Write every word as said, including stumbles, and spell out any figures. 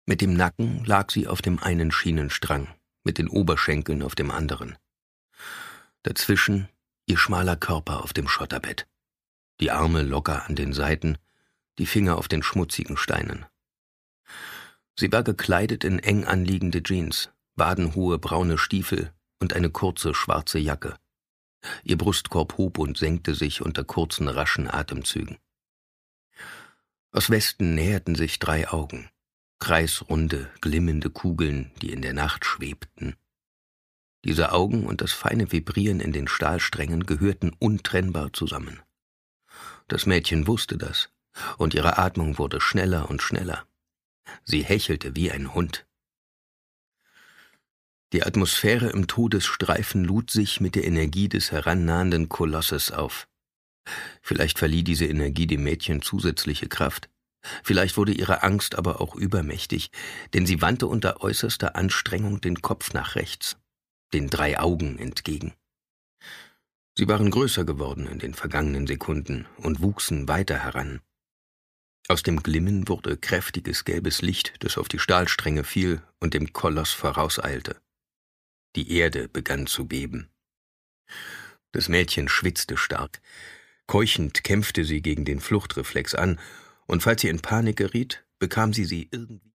Mit dem Nacken lag sie auf dem einen Schienenstrang, mit den Oberschenkeln auf dem anderen. Dazwischen ihr schmaler Körper auf dem Schotterbett, die Arme locker an den Seiten, die Finger auf den schmutzigen Steinen. Sie war gekleidet in eng anliegende Jeans, wadenhohe braune Stiefel und eine kurze schwarze Jacke. Ihr Brustkorb hob und senkte sich unter kurzen, raschen Atemzügen. Aus Westen näherten sich drei Augen, kreisrunde, glimmende Kugeln, die in der Nacht schwebten. Diese Augen und das feine Vibrieren in den Stahlsträngen gehörten untrennbar zusammen. Das Mädchen wusste das, und ihre Atmung wurde schneller und schneller. Sie hechelte wie ein Hund. Die Atmosphäre im Todesstreifen lud sich mit der Energie des herannahenden Kolosses auf. Vielleicht verlieh diese Energie dem Mädchen zusätzliche Kraft. Vielleicht wurde ihre Angst aber auch übermächtig, denn sie wandte unter äußerster Anstrengung den Kopf nach rechts, den drei Augen entgegen. Sie waren größer geworden in den vergangenen Sekunden und wuchsen weiter heran. Aus dem Glimmen wurde kräftiges gelbes Licht, das auf die Stahlstränge fiel und dem Koloss vorauseilte. Die Erde begann zu beben. Das Mädchen schwitzte stark. Keuchend kämpfte sie gegen den Fluchtreflex an, und falls sie in Panik geriet, bekam sie sie irgendwie